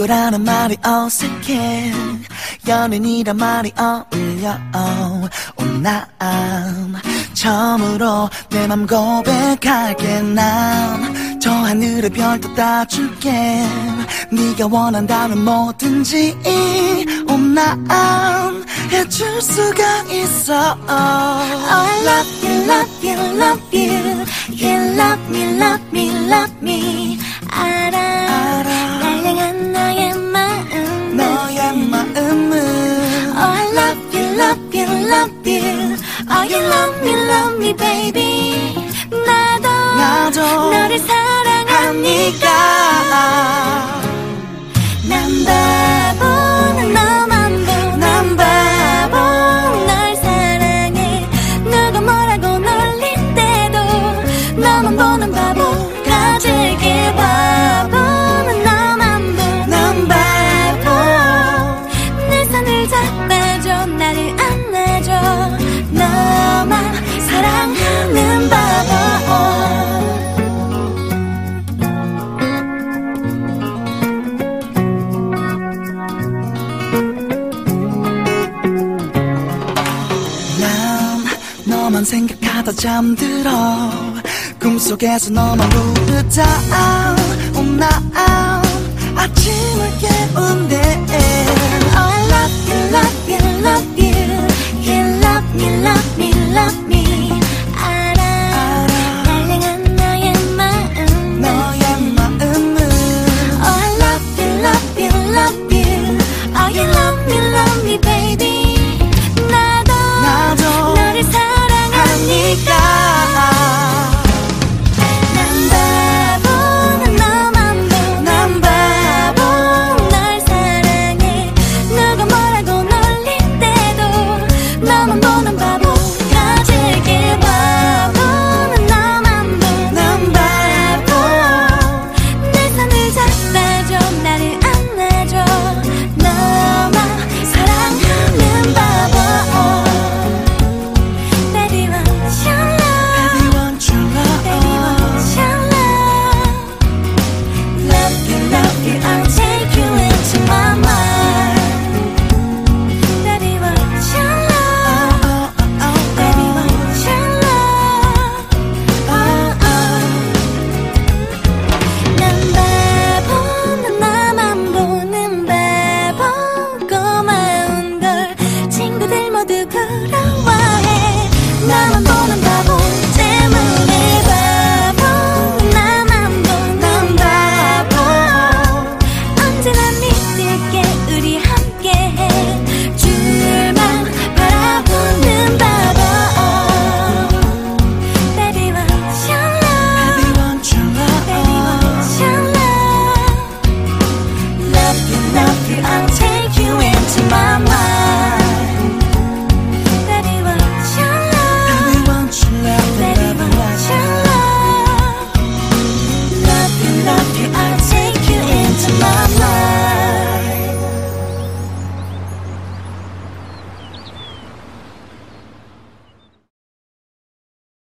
친구라는 말이 어색해. 연인이란 말이 어울려. 난 처음으로 내 맘 고백할게. 난 저 하늘의 별도 따줄게. 네가 원한다면 뭐든지 난 해줄 수가 있어. Oh, I love you, love you, love you. You love me, love me, love me. 알아. 날 향한 너의 마음, 너의 마음은. Oh, I love you, love you, love you. Oh, you love me, baby. 나도 너를 사랑하니까. 난 바보, 난 너만 보. 난 바보, 널 사랑해. 누가 뭐라고 놀린대도 너만 보는 바보 가질게. 바보, 난 너만 보. 난 바보. 내 손을 잡아줘, 나를 안아줘. 너만 사랑하는 바보. 너만 생각하다 잠들어. 꿈속에서 너만 부르다. 난 아침을 깨워.